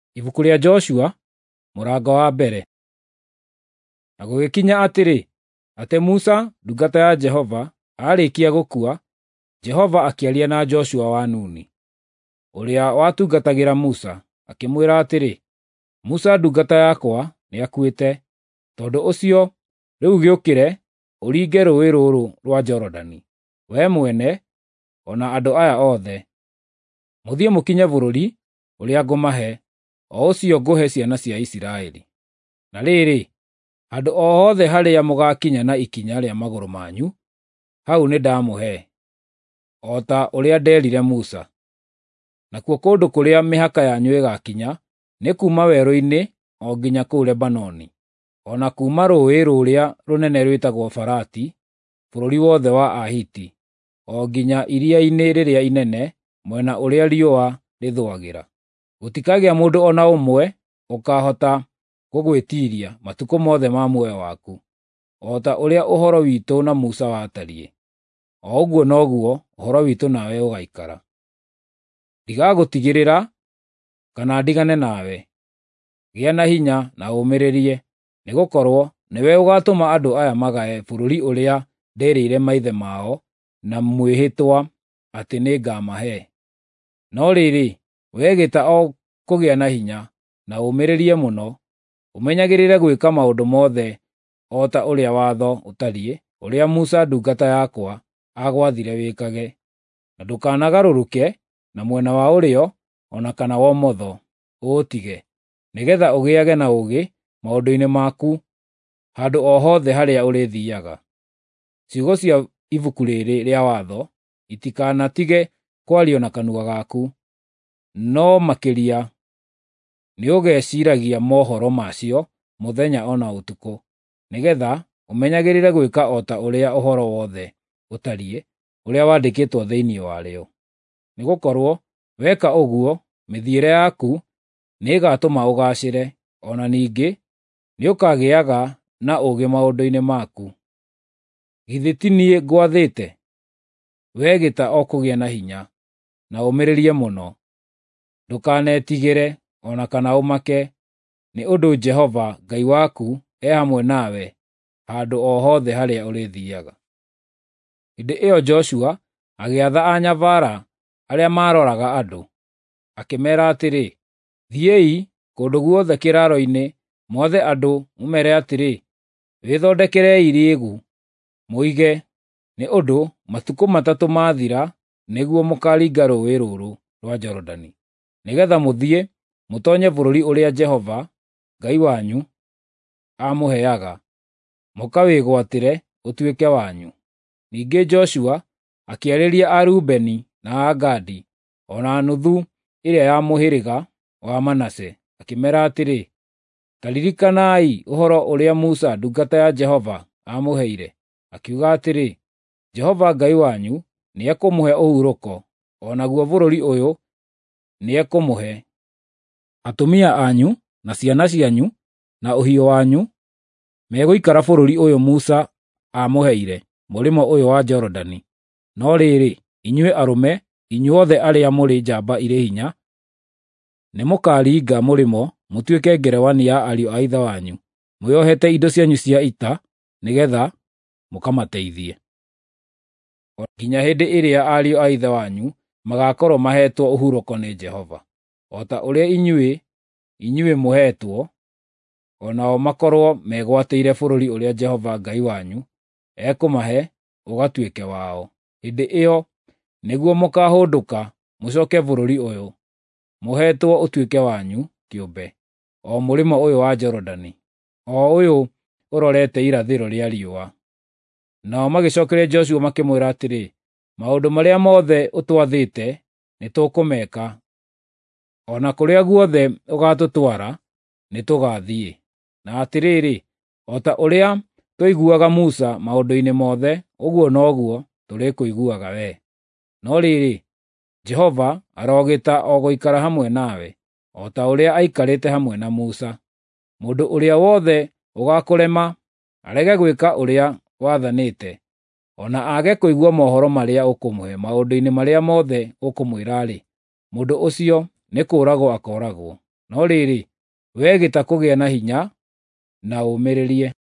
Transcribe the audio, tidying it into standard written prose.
Ibuku rĩa Joshua, mũrango wa mbere. Na gũgĩkinya atĩ Musa, ndungata ya Jehova, aarĩkia gũkua, Jehova akĩaria na Joshua wa Nuni, ũrĩa watungatagĩra Musa, akĩmwĩra atĩrĩ, Musa ndungata yakwa nĩakuĩte, tondũ ũcio rĩu gĩũkĩre ũringe rũũĩ rũrũ rwa Jorodani, wee mwene, o na andũ aya othe, mũthiĩ mũkinye bũrũri ũrĩa ngũmahe, o ũcio ngũhe ciana cia Isiraeli. Na rĩrĩ, handũ o hothe harĩa mũgaakinya na ikinya rĩa magũrũ manyu, hau nĩndamũhe, o ta ũrĩa ndeerire Musa. Nakuo kũndũ kũrĩa mĩhaka yanyu ĩgaakinya nĩ kuuma werũ-inĩ o nginya kũu Lebanoni, o na kuuma rũũĩ rũrĩa rũnene rwĩtagwo Farati, bũrũri wothe wa Ahiti, o nginya iria-inĩ rĩrĩa inene mwena ũrĩa riũa rĩthũagĩra. Gũtikagĩa mũndũ o na ũmwe ũkaahota gũgwĩtiiria matukũ mothe ma muoyo waku, o ta ũrĩa ũhoro witũ na Musa watariĩ, o ũguo noguo ũhoro witũ nawe ũgaikara. Ndigagũtigĩrĩra kana ndigane nawe. Gĩa na hinya na ũmĩrĩrie, nĩgũkorwo nĩwe ũgaatũma andũ aya magae bũrũri ũrĩa nderĩire maithe mao na mwĩhĩtwa atĩ nĩngamahe. No rĩrĩ, wegĩta o kũgĩa na hinya na ũmĩrĩrie mũno, ũmenyagĩrĩre gwĩka maũndũ mothe o ta ũrĩa watho ũtariĩ, ũrĩa Musa ndungata yakwa aagwathire wĩkage, na ndũkanagarũrũke na mwena wa ũrĩo o na kana wa ũmotho, ũũtige, nĩgeetha ũgĩage na ũũgĩ maũndũ-inĩ maku handũ o hothe harĩa ũrĩthiiaga. Ciugo cia ibuku rĩrĩ rĩa watho itikanatige kwario na kanua gaku, no makĩria nĩũgeciiragia mohoro macio mũthenya o na ũtukũ, nĩgeetha ũmenyagĩrĩre gwĩka o ta ũrĩa ũhoro wothe ũtariĩ, ũrĩa wandĩkĩtwo thĩinĩ warĩo. Nĩgũkorwo weka ũguo, mĩthiĩre yaku nĩĩgatũma ũgaacĩre, o na ningĩ nĩũkagĩaga na ũũgĩ maũndũ-inĩ maku. Githĩ ti niĩ ngwathĩte? Wegĩta o kũgĩa na hinya, na ũmĩrĩrie mũno. Ndũkanetigĩre o na kana ũmake, nĩ ũndũ Jehova Ngai waku e hamwe nawe handũ o hothe harĩa ũrĩthiiaga. Hĩndĩ ĩyo Joshua agĩatha anyabara arĩa maaroraga andũ, akĩmeera atĩrĩ, thiĩi kũndũ guothe kĩraro-inĩ, mwathe andũ, mũmeere atĩrĩ, wĩthondekerei riĩgu, mũige, nĩ ũndũ matukũ matatũ maathira nĩguo mũkaaringa rũũĩ rũrũ rwa Jorodani, nĩgeetha mũthiĩ mũtoonye bũrũri ũrĩa Jehova Ngai wanyu aamũheaga, mũkawĩgwatĩre ũtuĩke wanyu. Ningĩ Joshua akĩarĩria a Rubeni na a Gadi, o na nuthu ĩrĩa ya mũhĩrĩga wa Manase, akĩmeera atĩrĩ, ta ririkanai ũhoro ũrĩa Musa ndungata ya Jehova aamũheire, akiuga atĩrĩ, Jehova Ngai wanyu nĩekũmũhe ũhurũko, o naguo bũrũri ũyũ nĩekũmũhe. Atumia anyu na ciana cianyu na ũhiũ wanyu megũikara bũrũri ũyũ Musa aamũheire, mũrĩmo ũyũ wa Jorodani. No rĩrĩ, inyuĩ arũme, inyuothe arĩa mũrĩ njamba irĩ hinya, nĩmũkaringa mũrĩmo mũtuĩke ngerewani ya ariũ a ithe wanyu, mwĩohete indo cianyu cia ita, nĩgeetha mũkamateithie. O nginya hĩndĩ ĩrĩa ariũ a ithe wanyu magaakorwo maheetwo ũhurũko nĩ Jehova, o ta ũrĩa inyuĩ mũheetwo, o nao makorwo megwatĩire bũrũri ũrĩa Jehova Ngai wanyu ekũmahe ũgatuĩke wao. Hĩndĩ ĩyo nĩguo mũkaahũndũka mũcooke bũrũri ũyũ mũheetwo ũtuĩke wanyu kĩũmbe, o mũrĩmo ũyũ wa Jorodani, o ũyũ ũrorete irathĩro rĩa riũa. Nao magĩcookeria Joshua makĩmwĩra atĩrĩ, maũndũ marĩa mothe ũtwathĩte nĩtũkũmeka, o na kũrĩa guothe ũgaatũtwara nĩtũgaathiĩ. Na atĩrĩrĩ, o ta ũrĩa twaiguaga Musa maũndũ-inĩ mothe, ũguo noguo tũrĩkũiguaga wee. No rĩrĩ, Jehova arogĩta o gũikara hamwe nawe, o ta ũrĩa aikarĩte hamwe na Musa. Mũndũ ũrĩa wothe ũgaakũrema arege gwĩka ũrĩa wathanĩte, o na aage kũigua mohoro marĩa ũkũmũhe maũndũ-inĩ marĩa mothe ũkũmwĩra-rĩ, mũndũ ũcio nĩ kũũragwo akooragwo. No rĩrĩ, wee gĩta kũgĩa na hinya na ũmĩrĩrie.